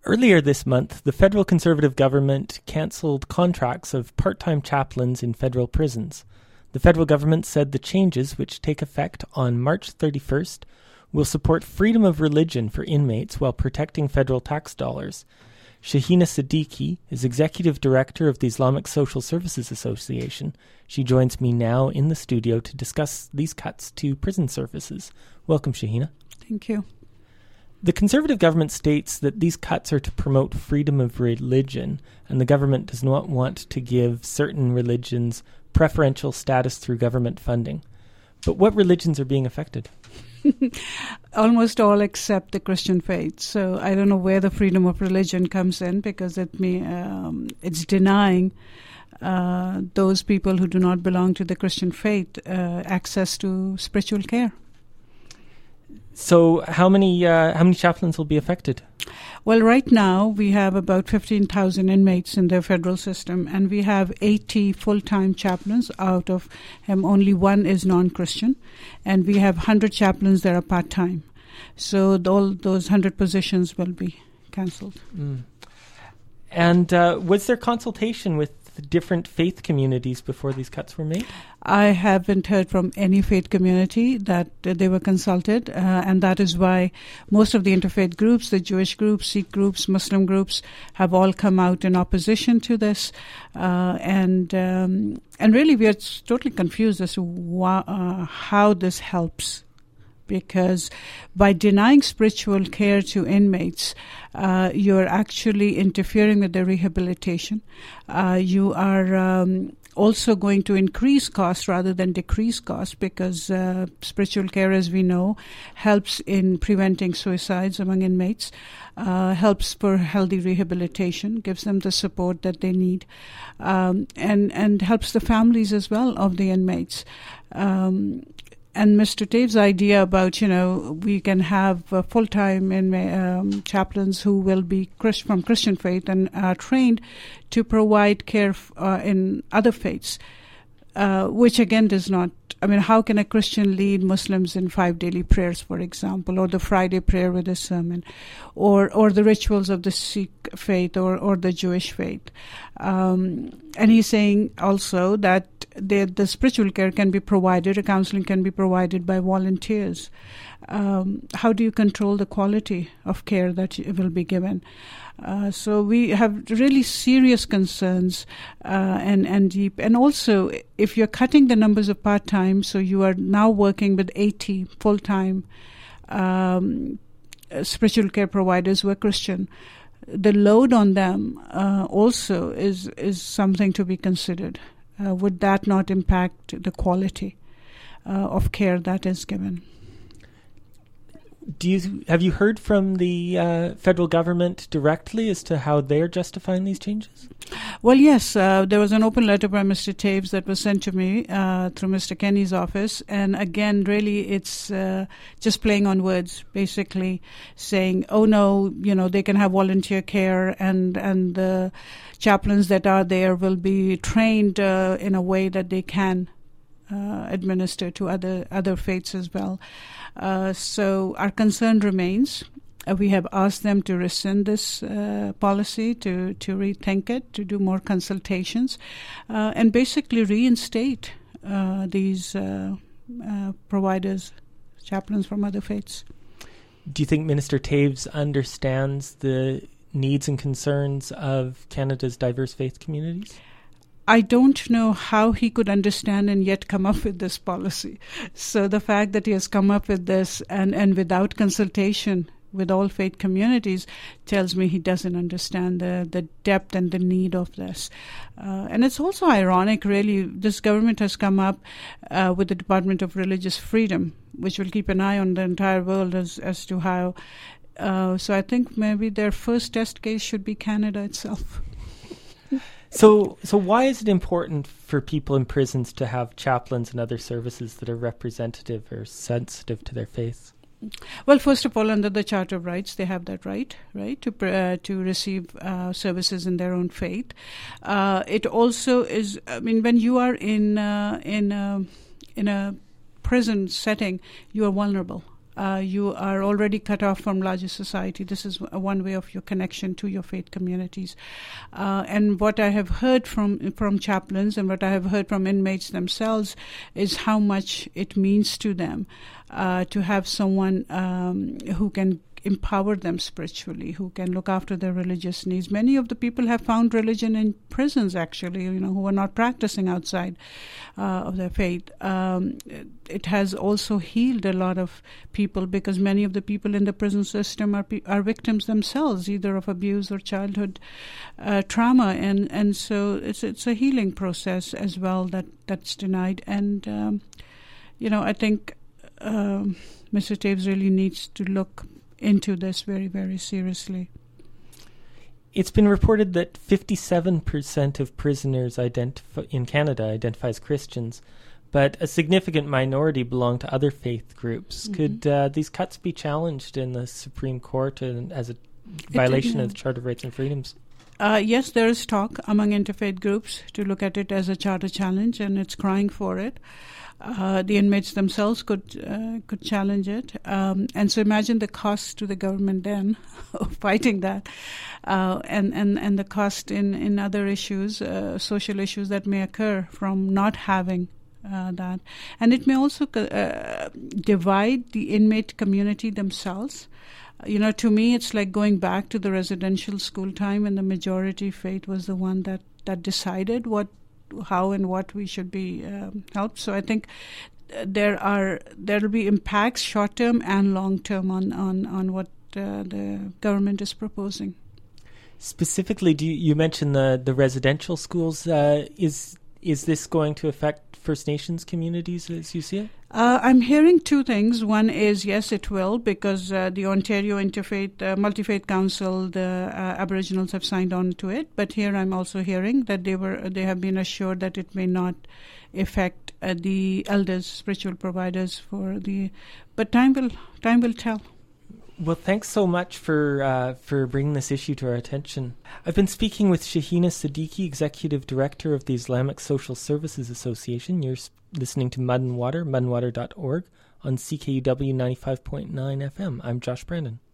Earlier this month, the federal Conservative government cancelled contracts of part-time chaplains in federal prisons. The federal government said the changes, which take effect on March 31st, will support freedom of religion for inmates while protecting federal tax dollars. Shahina Siddiqui is Executive Director of the Islamic Social Services Association. She joins me now in the studio to discuss these cuts to prison services. Welcome, Shahina. Thank you. The Conservative government states that these cuts are to promote freedom of religion, and the government does not want to give certain religions preferential status through government funding. But what religions are being affected? Almost all except the Christian faith. So I don't know where the freedom of religion comes in, because it's denying those people who do not belong to the Christian faith access to spiritual care. So how many chaplains will be affected? Well, right now we have about 15,000 inmates in the federal system, and we have 80 full-time chaplains. Out of them, only one is non-Christian, and we have 100 chaplains that are part-time. So all those 100 positions will be cancelled. Mm. And was there consultation with different faith communities before these cuts were made? I haven't heard from any faith community that they were consulted, and that is why most of the interfaith groups, the Jewish groups, Sikh groups, Muslim groups, have all come out in opposition to this, and really we are totally confused as to how this helps. Because by denying spiritual care to inmates, you're actually interfering with their rehabilitation. You are also going to increase costs rather than decrease costs, because spiritual care, as we know, helps in preventing suicides among inmates, helps for healthy rehabilitation, gives them the support that they need, and helps the families as well of the inmates. And Mr. Tave's idea about, we can have full-time chaplains who will be from Christian faith and are trained to provide care in other faiths, which again does not, how can a Christian lead Muslims in 5 daily prayers, for example, or the Friday prayer with a sermon, or the rituals of the Sikh faith or the Jewish faith? And he's saying also that the spiritual care can be provided, counseling can be provided by volunteers. How do you control the quality of care that will be given? So we have really serious concerns and deep. And also, if you're cutting the numbers of part-time, so you are now working with 80 full-time spiritual care providers who are Christian, the load on them also is something to be considered. Would that not impact the quality of care that is given? Have you heard from the federal government directly as to how they're justifying these changes? Well, yes. There was an open letter by Mr. Taves that was sent to me through Mr. Kenny's office. And again, really, it's just playing on words, basically saying, oh, no, they can have volunteer care and the chaplains that are there will be trained in a way that they can administer to other faiths as well. So our concern remains. We have asked them to rescind this policy, to rethink it, to do more consultations, and basically reinstate these providers, chaplains from other faiths. Do you think Minister Taves understands the needs and concerns of Canada's diverse faith communities? I don't know how he could understand and yet come up with this policy. So the fact that he has come up with this and without consultation with all faith communities tells me he doesn't understand the depth and the need of this. And it's also ironic, really. This government has come up with the Department of Religious Freedom, which will keep an eye on the entire world as to how. So I think maybe their first test case should be Canada itself. So why is it important for people in prisons to have chaplains and other services that are representative or sensitive to their faith? Well, first of all, under the Charter of Rights, they have that right to receive services in their own faith. It also is, when you are in a prison setting, you are vulnerable. you are already cut off from larger society. This is one way of your connection to your faith communities. And what I have heard from chaplains and what I have heard from inmates themselves is how much it means to them to have someone who can empower them spiritually, who can look after their religious needs. Many of the people have found religion in prisons, actually, who are not practicing outside of their faith. It has also healed a lot of people, because many of the people in the prison system are victims themselves, either of abuse or childhood trauma, and so it's a healing process as well that's denied. And I think Mr. Taves really needs to look into this very, very seriously. It's been reported that 57% of prisoners in Canada identify as Christians, but a significant minority belong to other faith groups. Mm-hmm. Could these cuts be challenged in the Supreme Court as a violation of the Charter of Rights and Freedoms? Yes, there is talk among interfaith groups to look at it as a charter challenge, and it's crying for it. The inmates themselves could challenge it, and so imagine the cost to the government then of fighting that, and the cost in other issues, social issues that may occur from not having that, and it may also divide the inmate community themselves. To me, it's like going back to the residential school time, when the majority faith was the one that decided how and what we should be helped. So I think there'll be impacts, short term and long term, on what the government is proposing. Specifically, you mentioned the residential schools. Is this going to affect First Nations communities as you see it? I'm hearing two things. One is, yes, it will, because the Ontario Multi-Faith Council, the Aboriginals have signed on to it. But here I'm also hearing that they have been assured that it may not affect the elders, spiritual providers but time will tell. Well, thanks so much for bringing this issue to our attention. I've been speaking with Shahina Siddiqui, Executive Director of the Islamic Social Services Association. You're listening to Mud and Water, mudandwater.org, on CKUW 95.9 FM. I'm Josh Brandon.